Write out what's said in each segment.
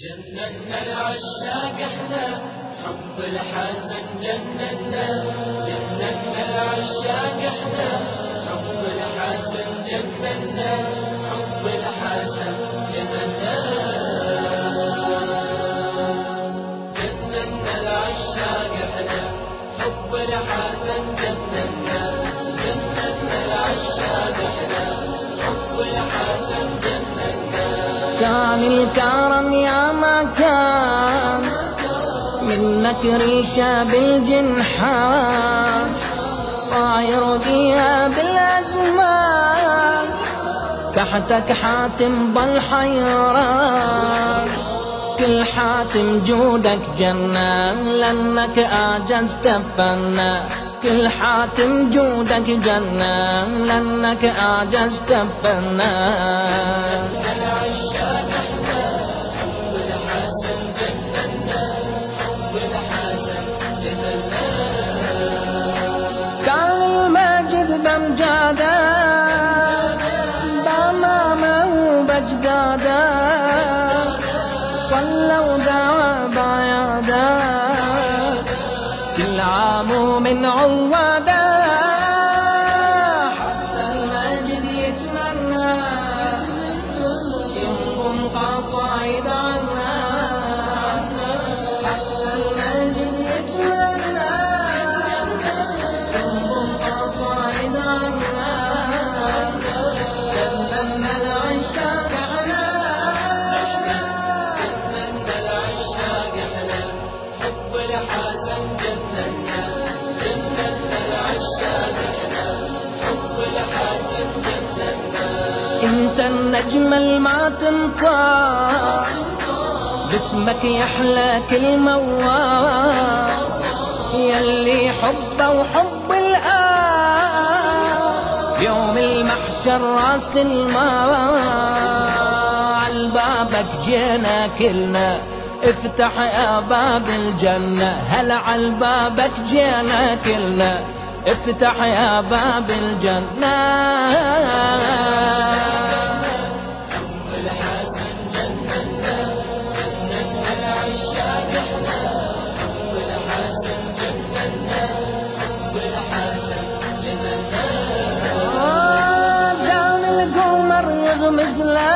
جننا العشاق احنا حب الحسن جننا. جننا العشاق احنا حب الحسن جننا. حب الحسن جننا. جننا العشاق احنا حب الحسن جننا. جننا العشاق احنا حب الحسن جننا. كان الكرم يا ما كان منك ريشة بالجنحان طاير بيها بالأزمان تحتك حاتم ضل حيران. كل حاتم جودك جنة لأنك أعجزت فنا. كل حاتم جودك جنة لأنك أعجزت فنا. كان الماجد بامجاده بامامه وبجداده صلوا دعا بعياده كل عام ومن عواده. حتى الماجد يتمنى ينقم قصايد عنا. حتى الماجد يتمنى ينقم قصايد عنا. جننا العشاق احنا. جننا العشاق احنا حب الحسن جننا. جننا العشاق احنا حب الحسن جننا. انت النجم الما تنطع باسمك يحلى كل موال. يلي حبه وحب الآن يوم المحشر راس المال. عالبابك جينا كلنا افتح يا باب الجنة. هلا عالبابك جينا كلنا افتح يا باب الجنة. دام القمر يغمز له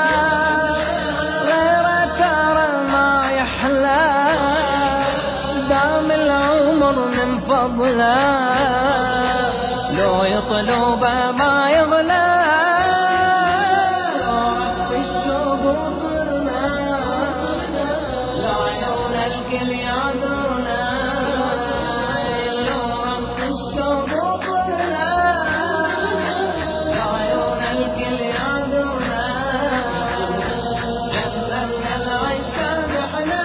غيره ترى ما يحلى. دام العمر من فضله لو يطلبه ما يغلى. لو رب الشوق وطرنا لعيون الكل يعذرنا. لو رب الشوق وطرنا لعيون الكل يعذرنا. جننا العشاق احنا.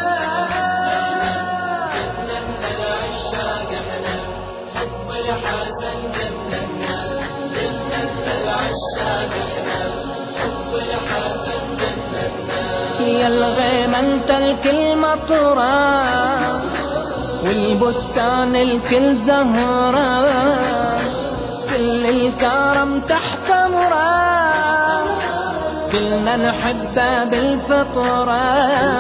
جننا العشاق احنا حب الحسن جننا. جننا العشاق احنا حب الحسن جننا. يا الغيم انت الكل مطرة والبستان الكل زهرة. كل الكرم تحت مرة كلنا نحبه بالفطرة.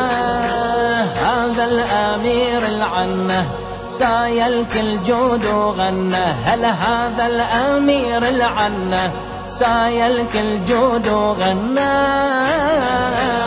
هذا الأمير العنه سايا الكل جود وغنى. هل هذا الأمير العنه سايا الكل جود وغنى.